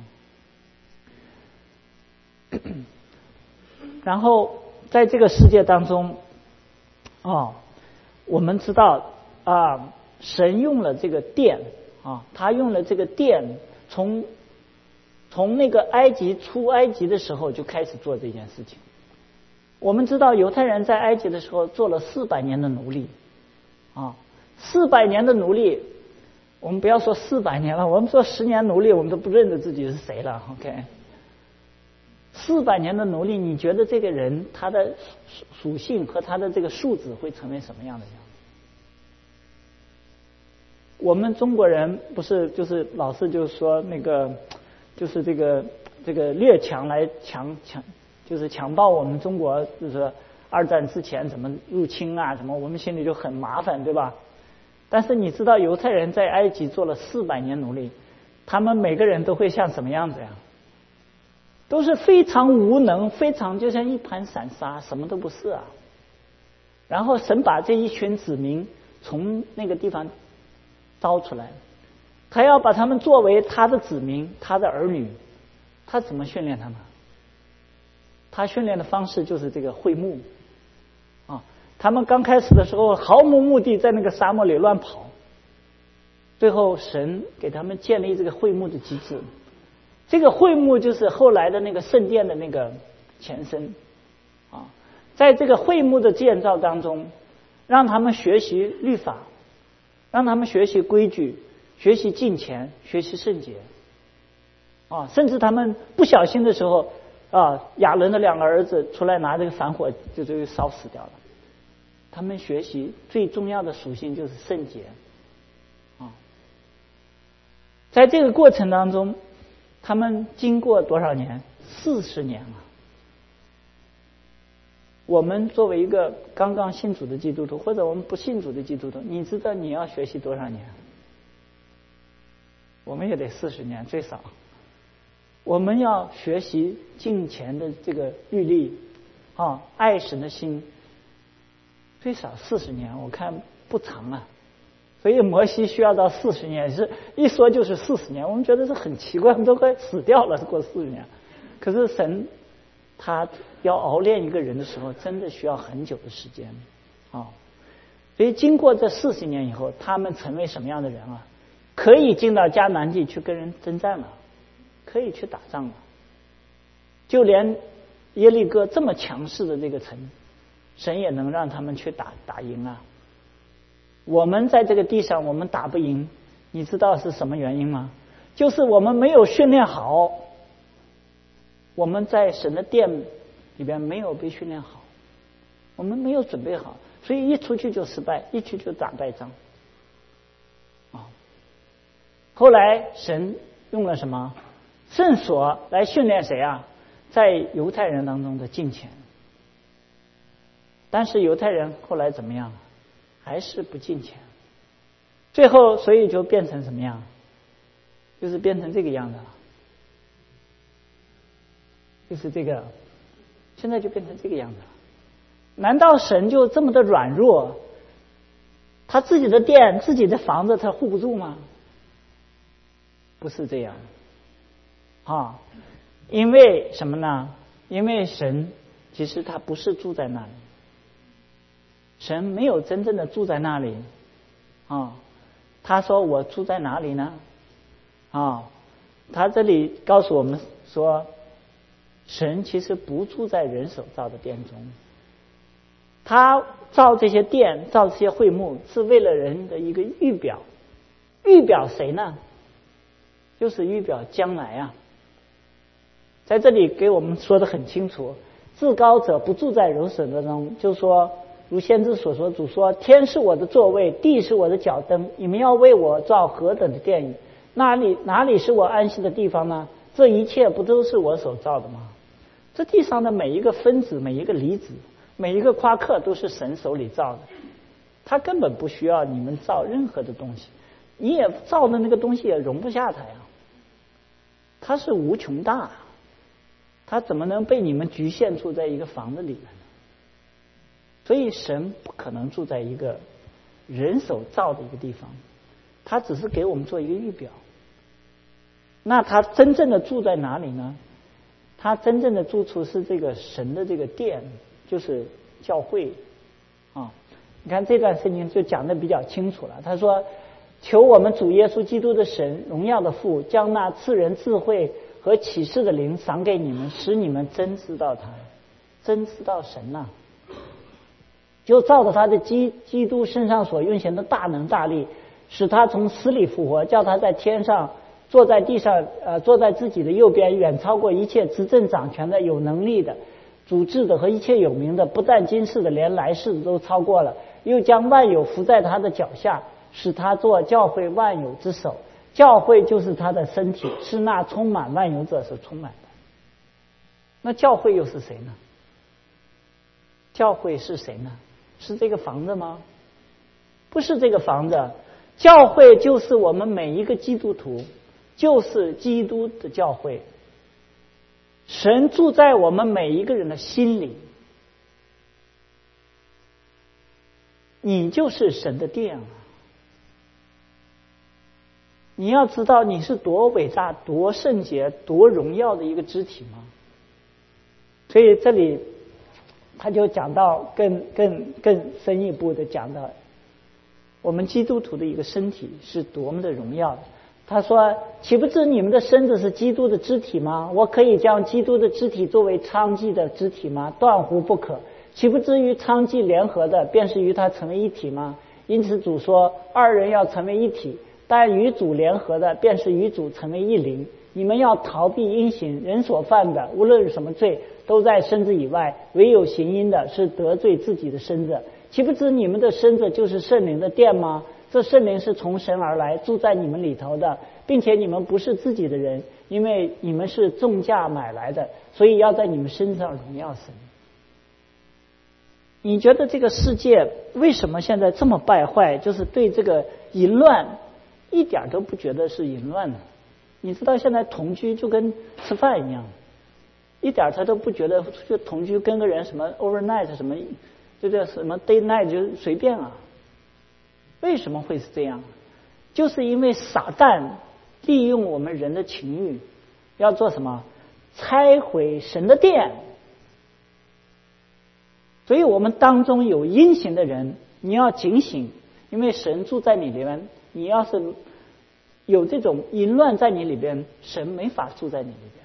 然后在这个世界当中，哦，我们知道啊，神用了这个电啊，他用了这个电，从从那个埃及出埃及的时候就开始做这件事情。我们知道犹太人在埃及的时候做了四百年的奴隶啊，四百年的奴隶。我们不要说四百年了，我们说十年奴隶，我们都不认得自己是谁了。OK， 四百年的奴隶，你觉得这个人他的属性和他的这个素质会成为什么样的样子？我们中国人不是就是老是就是说那个就是这个这个列强来强强就是强暴我们中国，就是二战之前怎么入侵啊什么，我们心里就很麻烦，对吧？但是你知道犹太人在埃及做了四百年奴隶，他们每个人都会像什么样子呀？都是非常无能，非常就像一盘散沙，什么都不是啊。然后神把这一群子民从那个地方招出来，他要把他们作为他的子民，他的儿女，他怎么训练他们？他训练的方式就是这个会幕啊。他们刚开始的时候毫无目的在那个沙漠里乱跑，最后神给他们建立这个会幕的机制。这个会幕就是后来的那个圣殿的那个前身啊。在这个会幕的建造当中，让他们学习律法，让他们学习规矩，学习敬虔，学习圣洁啊。甚至他们不小心的时候啊，亚伦的两个儿子出来拿这个反火就就烧死掉了。他们学习最重要的属性就是圣洁啊。在这个过程当中，他们经过多少年？四十年了。我们作为一个刚刚信主的基督徒，或者我们不信主的基督徒，你知道你要学习多少年？我们也得四十年最少。我们要学习敬虔的这个律例啊，爱神的心。最少四十年，我看不长啊，所以摩西需要到四十年，是一说就是四十年，我们觉得是很奇怪，我们都快死掉了，过四十年。可是神他要熬炼一个人的时候，真的需要很久的时间啊。 所以经过这四十年以后，他们成为什么样的人啊？可以进到迦南地去跟人征战了，可以去打仗了。就连耶利哥这么强势的这个城，神也能让他们去打打赢啊。我们在这个地上我们打不赢，你知道是什么原因吗？就是我们没有训练好，我们在神的殿里边没有被训练好，我们没有准备好，所以一出去就失败，一去就打败仗啊。后来神用了什么圣所来训练谁啊？在犹太人当中的敬虔。但是犹太人后来怎么样？还是不敬虔，最后所以就变成什么样？就是变成这个样子了，就是这个，现在就变成这个样子了。难道神就这么的软弱？他自己的殿、自己的房子他护不住吗？不是这样啊，因为什么呢？因为神其实他不是住在那里。神没有真正的住在那里啊！他说我住在哪里呢？啊，他这里告诉我们说，神其实不住在人手造的殿中，他造这些殿、造这些会幕，是为了人的一个预表。预表谁呢？就是预表将来啊！在这里给我们说的很清楚，至高者不住在人手当中，就是说。如先知所说，主说：“天是我的座位，地是我的脚灯。你们要为我造何等的殿宇？哪里哪里是我安息的地方呢？这一切不都是我所造的吗？这地上的每一个分子、每一个离子、每一个夸克，都是神手里造的。他根本不需要你们造任何的东西，你也造的那个东西也容不下他呀。他是无穷大，他怎么能被你们局限住在一个房子里呢？所以神不可能住在一个人手造的一个地方，他只是给我们做一个预表。那他真正的住在哪里呢？他真正的住处是这个神的这个殿，就是教会啊。你看这段圣经就讲的比较清楚了。他说：“求我们主耶稣基督的神，荣耀的父，将那赐人智慧和启示的灵赏给你们，使你们真知道他，真知道神呐、啊。”就照着他的基基督身上所运行的大能大力，使他从死里复活，叫他在天上坐在地上，呃，坐在自己的右边，远超过一切执政掌权的、有能力的、主治的和一切有名的，不但今世的，连来世的都超过了。又将万有伏在他的脚下，使他做教会万有之首。教会就是他的身体，是那充满万有者所充满的。那教会又是谁呢？教会是谁呢？是这个房子吗？不是这个房子，教会就是我们每一个基督徒，就是基督的教会。神住在我们每一个人的心里，你就是神的殿啊！你要知道你是多伟大、多圣洁、多荣耀的一个肢体吗？所以这里他就讲到更更更深一步的讲到我们基督徒的一个身体是多么的荣耀的。他说：“岂不知你们的身子是基督的肢体吗？我可以将基督的肢体作为娼妓的肢体吗？断乎不可。岂不知与娼妓联合的，便是与他成为一体吗？因此主说，二人要成为一体。但与主联合的，便是与主成为一灵。你们要逃避阴行，人所犯的，无论什么罪，都在身子以外，唯有行阴的，是得罪自己的身子。岂不知你们的身子就是圣灵的殿吗？这圣灵是从神而来，住在你们里头的，并且你们不是自己的人，因为你们是重价买来的，所以要在你们身上荣耀神。”你觉得这个世界为什么现在这么败坏？就是对这个淫乱一点都不觉得是淫乱的。你知道现在同居就跟吃饭一样，一点他都不觉得就同居跟个人什么 overnight 什么就叫什么 day night 就随便啊。为什么会是这样？就是因为撒旦利用我们人的情欲，要做什么？拆毁神的殿。所以我们当中有阴行的人， 你要警醒，因为神住在你里边，你要是有这种淫乱在你里边，神没法住在你里边。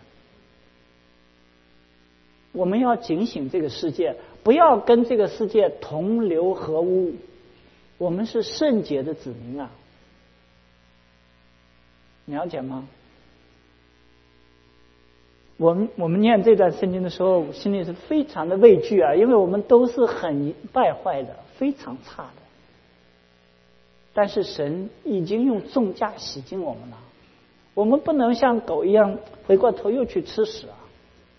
我们要警醒这个世界，不要跟这个世界同流合污。我们是圣洁的子民啊，你了解吗？我们我们念这段圣经的时候，心里是非常的畏惧啊，因为我们都是很败坏的，非常差的。但是神已经用重价洗净我们了，我们不能像狗一样回过头又去吃屎啊！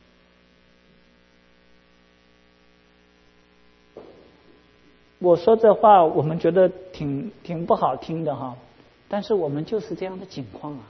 我说这话，我们觉得挺挺不好听的哈，但是我们就是这样的境况啊。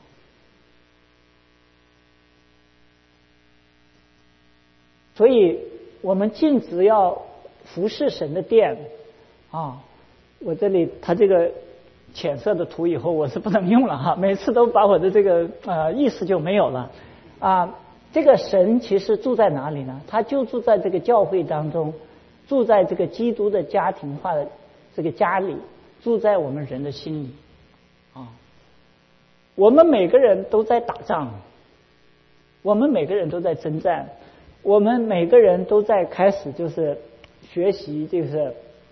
所以我们禁止要服侍神的殿啊！我这里他这个浅色的图以后我是不能用了哈，每次都把我的这个呃意思就没有了啊。这个神其实住在哪里呢？他就住在这个教会当中，住在这个基督的家庭化的这个家里，住在我们人的心里啊。我们每个人都在打仗，我们每个人都在征战，我们每个人都在开始就是学习，就是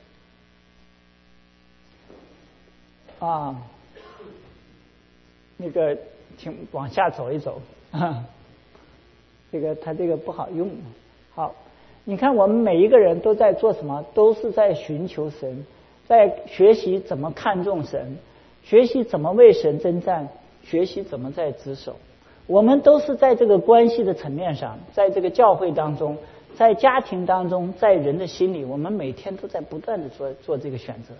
啊，那个请往下走一走啊，这个它这个不好用。好，你看我们每一个人都在做什么？都是在寻求神，在学习怎么看重神，学习怎么为神征战，学习怎么在执守。我们都是在这个关系的层面上，在这个教会当中，在家庭当中，在人的心里，我们每天都在不断的做做这个选择。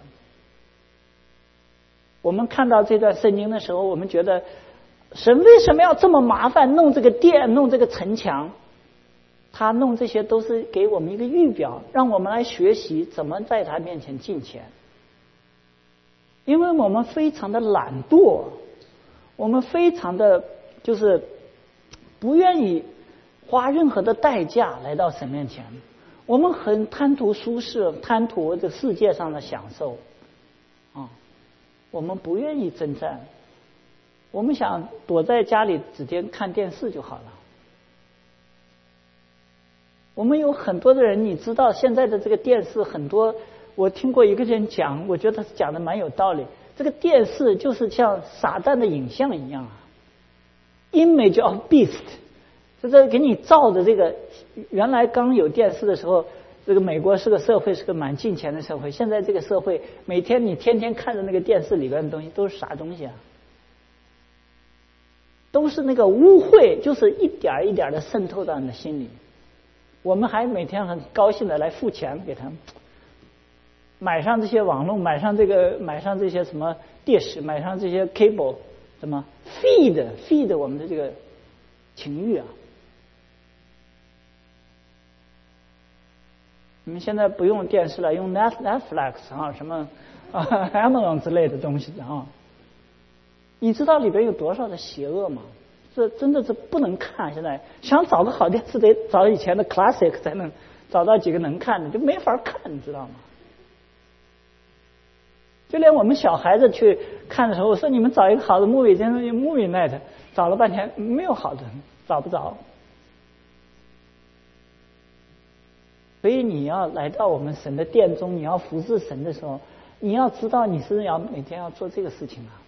我们看到这段圣经的时候，我们觉得神为什么要这么麻烦弄这个殿，弄这个城墙？他弄这些都是给我们一个预表，让我们来学习怎么在他面前敬虔。因为我们非常的懒惰，我们非常的就是不愿意花任何的代价来到神面前，我们很贪图舒适，贪图这世界上的享受啊，我们不愿意征战，我们想躲在家里指天看电视就好了。我们有很多的人，你知道现在的这个电视很多，我听过一个人讲，我觉得他讲的蛮有道理。这个电视就是像撒旦的影像一样啊 ，image of beast， 就是给你照的这个。原来刚有电视的时候，这个美国是个社会，是个蛮敬虔的社会。现在这个社会，每天你天天看着那个电视里边的东西，都是啥东西啊？都是那个污秽，就是一点一点的渗透到你的心里。我们还每天很高兴的来付钱给他们，买上这些网络，买上这个，买上这些什么dish，买上这些 cable， 什么 feed feed 我们的这个情欲啊。你们现在不用电视了，用 Netflix 啊，什么啊 Amazon 之类的东西啊。你知道里边有多少的邪恶吗？这真的是不能看。现在想找个好电视，得找以前的 classic 才能找到几个能看的，就没法看，你知道吗？就连我们小孩子去看的时候，我说你们找一个好的 movie， 真是 movie night， 找了半天没有好的，找不着。所以你要来到我们神的殿中，你要服侍神的时候，你要知道你是要每天要做这个事情啊。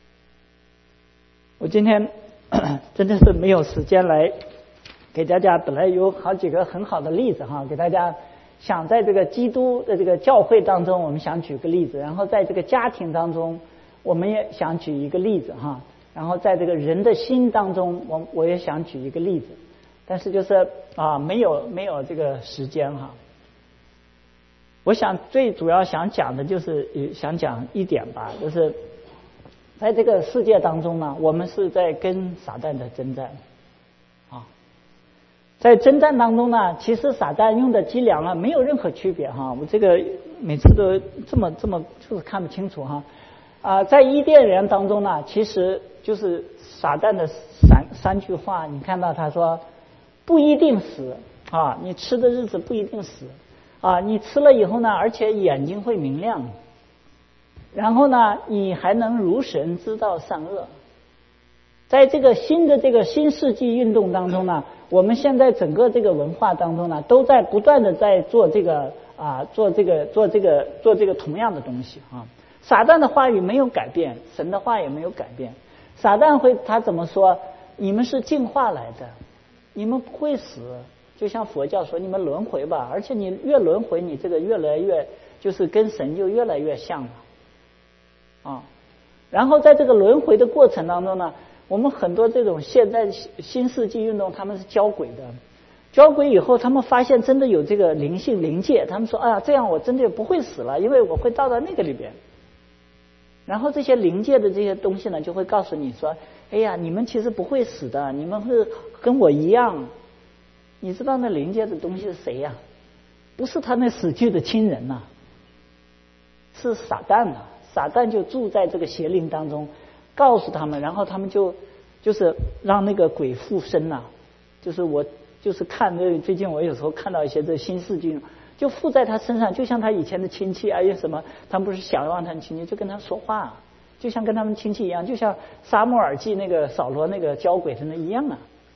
我今天真的是没有时间来给大家，本来有好几个很好的例子哈，给大家想在这个基督的这个教会当中，我们想举个例子，然后在这个家庭当中，我们也想举一个例子哈，然后在这个人的心当中，我我也想举一个例子，但是就是啊，没有没有这个时间哈。我想最主要想讲的就是想讲一点吧，就是在这个世界当中呢，我们是在跟撒旦的征战啊。在征战当中呢，其实撒旦用的伎俩啊，没有任何区别哈。我这个每次都这么这么就是看不清楚哈。啊，在伊甸园当中呢，其实就是撒旦的三三句话。你看到他说不一定死啊，你吃的日子不一定死啊，你吃了以后呢，而且眼睛会明亮，然后呢，你还能如神知道善恶。在这个新的这个新世纪运动当中呢，我们现在整个这个文化当中呢，都在不断的在做这个啊，做这个做这个做这个同样的东西啊。撒旦的话语没有改变，神的话也没有改变。撒旦会他怎么说？你们是进化来的，你们不会死。就像佛教说，你们轮回吧，而且你越轮回，你这个越来越就是跟神就越来越像了啊。然后在这个轮回的过程当中呢，我们很多这种现在新世纪运动，他们是交鬼的，交鬼以后，他们发现真的有这个灵性灵界，他们说啊，这样我真的不会死了，因为我会到到那个里边。然后这些灵界的这些东西呢，就会告诉你说，哎呀，你们其实不会死的，你们是跟我一样。你知道那灵界的东西是谁呀？不是他那死去的亲人呐、啊，是撒旦呐、啊。撒旦就住在这个邪灵当中，告诉他们，然后他们就就是让那个鬼附身呐、啊。就是我就是看这最近我有时候看到一些这新世纪，就附在他身上，就像他以前的亲戚啊，有什么他们不是想望他的亲戚，就跟他说话，就像跟他们亲戚一样，就像撒母耳记那个扫罗那个交鬼的那一样啊。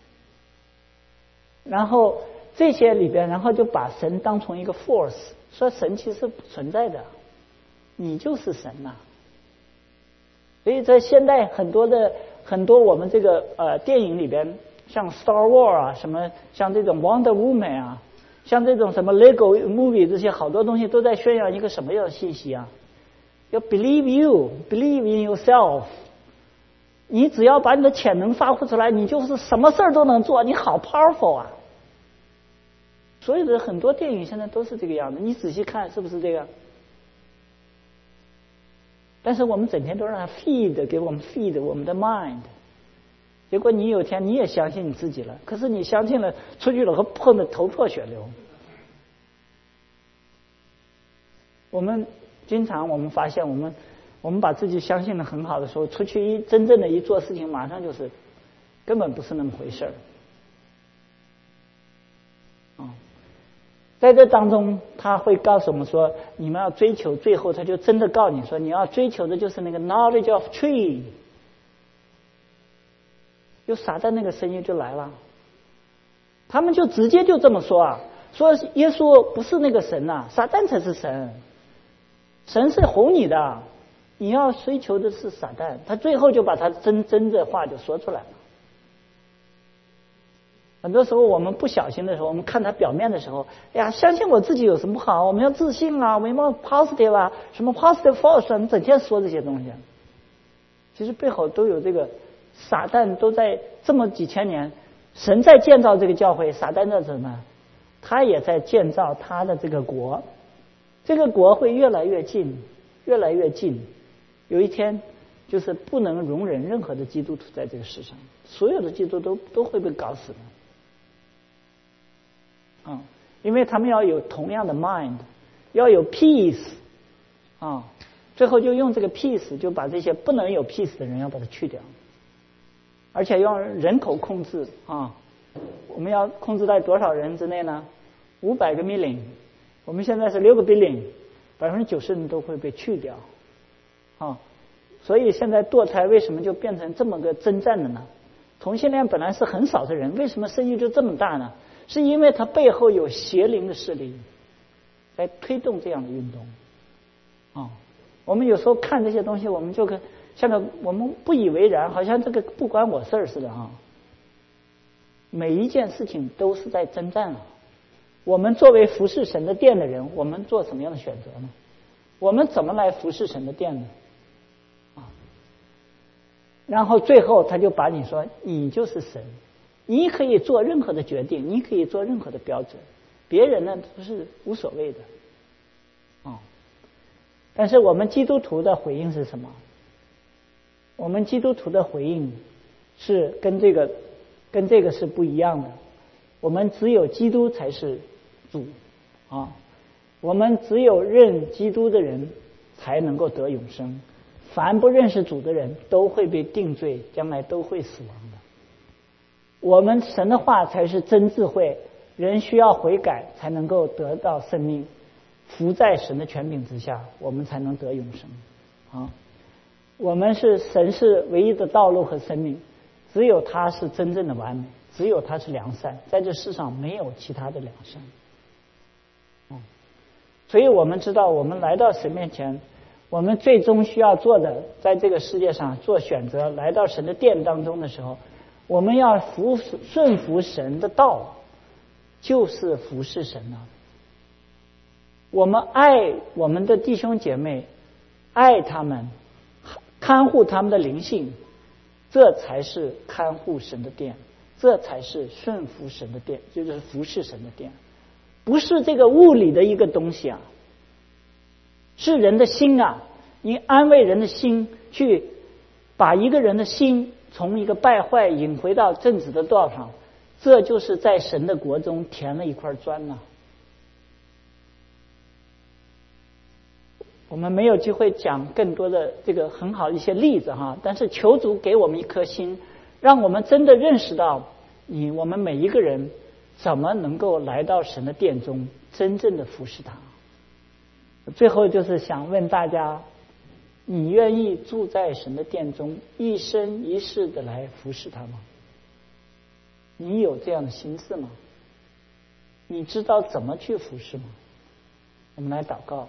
然后这些里边，然后就把神当成一个 force， 说神其实不存在的，你就是神呐、啊。所以在现在很多的很多我们这个呃电影里边，像 Star Wars 啊，什么像这种 Wonder Woman 啊，像这种什么 Lego Movie 这些好多东西都在宣扬一个什么样的信息啊？要 believe you, believe in yourself。你只要把你的潜能发挥出来，你就是什么事儿都能做，你好 powerful 啊！所有的很多电影现在都是这个样子，你仔细看是不是这个？但是我们整天都让它 feed 给我们 feed 我们的 mind， 结果你有一天你也相信你自己了，可是你相信了，出去了和碰得头破血流。我们经常我们发现我们。我们把自己相信的很好的时候，出去一真正的一做事情，马上就是根本不是那么回事儿。啊、嗯，在这当中，他会告诉我们说，你们要追求，最后他就真的告诉你说，你要追求的就是那个 knowledge of tree。有撒旦那个声音就来了，他们就直接就这么说啊，说耶稣不是那个神呐、啊，撒旦才是神，神是哄你的。你要追求的是撒旦，他最后就把他真真的话就说出来了。很多时候我们不小心的时候，我们看他表面的时候，哎呀，相信我自己有什么不好？我们要自信啊，我们要 positive 啊，什么 positive force 啊，你整天说这些东西，其实背后都有这个撒旦都在这么几千年，神在建造这个教会，撒旦在什么？他也在建造他的这个国，这个国会越来越近，越来越近。有一天，就是不能容忍任何的基督徒在这个世上，所有的基督徒都都会被搞死的。啊、嗯，因为他们要有同样的 mind， 要有 peace， 啊、嗯，最后就用这个 peace 就把这些不能有 peace 的人要把它去掉，而且用人口控制啊、嗯，我们要控制在多少人之内呢？五百个 million， 我们现在是六个 billion， 百分之九十人都会被去掉。啊，所以现在堕胎为什么就变成这么个征战的呢？同性恋本来是很少的人，为什么声音就这么大呢？是因为它背后有邪灵的势力来推动这样的运动。啊，我们有时候看这些东西，我们就跟像个我们不以为然，好像这个不关我事儿似的啊。每一件事情都是在征战啊。我们作为服侍神的殿的人，我们做什么样的选择呢？我们怎么来服侍神的殿呢？啊，然后最后他就把你说，你就是神，你可以做任何的决定，你可以做任何的标准，别人呢都是无所谓的。啊，但是我们基督徒的回应是什么？我们基督徒的回应是跟这个跟这个是不一样的。我们只有基督才是主啊。我们只有认基督的人才能够得永生，凡不认识主的人都会被定罪，将来都会死亡的。我们神的话才是真智慧， 人需要悔改才能够得到生命，服在神的权柄之下，我们才能得永生啊！我们是神是唯一的道路和生命，只有他是真正的完美，只有他是良善，在这世上没有其他的良善。嗯，所以我们知道，我们来到神面前，我们最终需要做的，在这个世界上做选择，来到神的殿当中的时候，我们要服顺服神的道，就是服侍神了。我们爱我们的弟兄姐妹，爱他们，看护他们的灵性，这才是看护神的殿，这才是顺服神的殿，就是服侍神的殿，不是这个物理的一个东西啊，是人的心啊！你安慰人的心，去把一个人的心从一个败坏引回到正直的道上，这就是在神的国中填了一块砖呐、啊。我们没有机会讲更多的这个很好的一些例子哈，但是求主给我们一颗心，让我们真的认识到，你我们每一个人怎么能够来到神的殿中，真正的服侍他。最后就是想问大家，你愿意住在神的殿中，一生一世的来服侍他吗？你有这样的心思吗？你知道怎么去服侍吗？我们来祷告。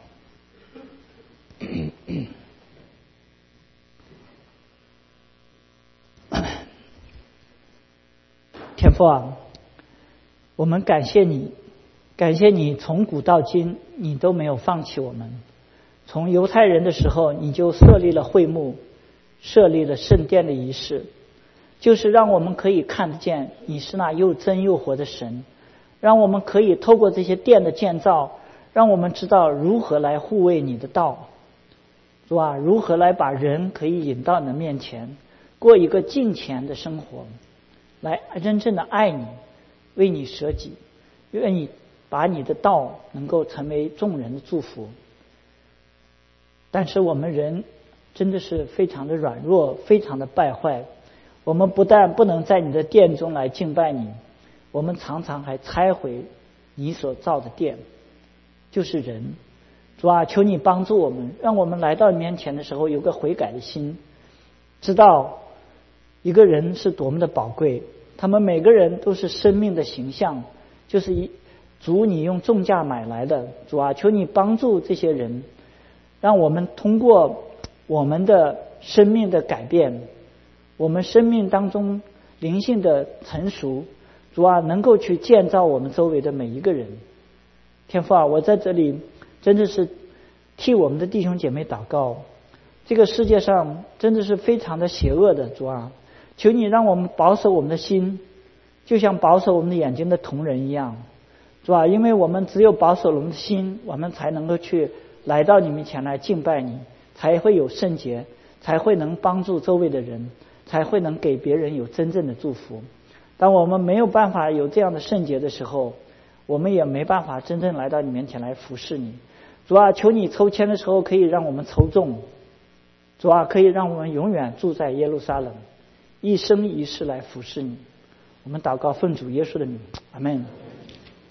天父啊，我们感谢你，感谢你从古到今你都没有放弃我们。从犹太人的时候，你就设立了会幕，设立了圣殿的仪式，就是让我们可以看得见你是那又真又活的神，让我们可以透过这些殿的建造，让我们知道如何来护卫你的道，主啊，如何来把人可以引到你的面前，过一个敬虔的生活，来真正的爱你，为你舍己，愿意把你的道能够成为众人的祝福。但是我们人真的是非常的软弱，非常的败坏，我们不但不能在你的殿中来敬拜你，我们常常还拆毁你所造的殿，就是人。主啊，求你帮助我们，让我们来到你面前的时候有个悔改的心，知道一个人是多么的宝贵，他们每个人都是生命的形象，就是一主你用重价买来的。主啊，求你帮助这些人，让我们通过我们的生命的改变，我们生命当中灵性的成熟，主啊，能够去建造我们周围的每一个人。天父啊，我在这里真的是替我们的弟兄姐妹祷告，这个世界上真的是非常的邪恶的，主啊，求你让我们保守我们的心，就像保守我们的眼睛的瞳人一样，主啊，因为我们只有保守了我们的心，我们才能够去来到你面前来敬拜你，才会有圣洁，才会能帮助周围的人，才会能给别人有真正的祝福。当我们没有办法有这样的圣洁的时候，我们也没办法真正来到你面前来服侍你。主啊，求你抽签的时候可以让我们抽中，主啊，可以让我们永远住在耶路撒冷，一生一世来服侍你。我们祷告奉主耶稣的名，阿们。